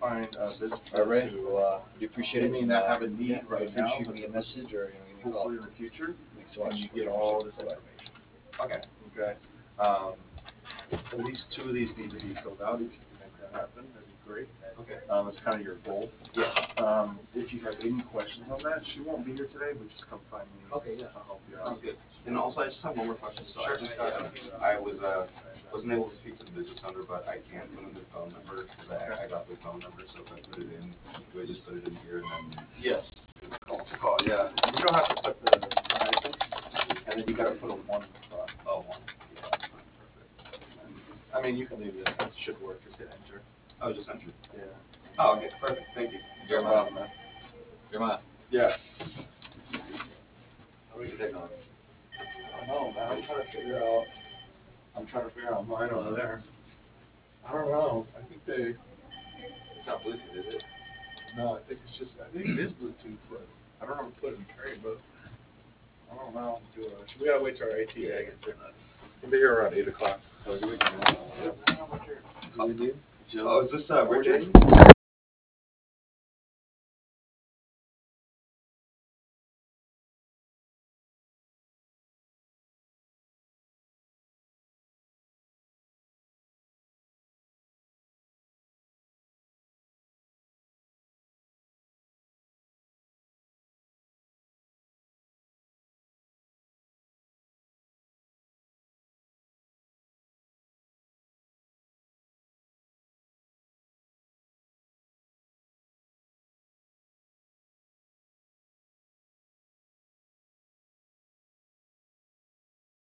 find business All right. to, Well, we appreciate it. may not have a need right Feel free to now, shoot but me a message or give me a call. hopefully in the future, Thanks so when much. you get all this information. Okay. Okay? At least 2 of these need to be filled out. If you can make that happen, that'd be great. Okay. It's kind of your goal. Yes. If you have any questions on that, she won't be here today, but just come find me. Okay, yeah. I'll help you out. Sounds good. And also, I just have one more question. So Sure. I just got, I wasn't able to speak to the business owner, but I can put in the phone number because I got the phone number. So if I put it in, do I just put it in here and then? Yes. Call, yeah. You don't have to put the hyphen, and then you gotta put a 1 in front. Oh, one. Yeah, that's fine, perfect. I mean, you can leave it, that should work, just hit enter. Oh, just enter. Yeah. Oh, okay, perfect. Thank you. No problem, man. Jeremiah, Yeah. how do we get that going? I don't know, man, I'm trying to figure out mine over there. I don't know, I think they, It's not Bluetooth, is it? no, I think it is Bluetooth, but I don't know how to put it in trade, but I don't know. We gotta wait till our AT guy gets in. He'll be here around 8 o'clock. Oh, do we? Yeah. Do we do? Oh, is this Richard?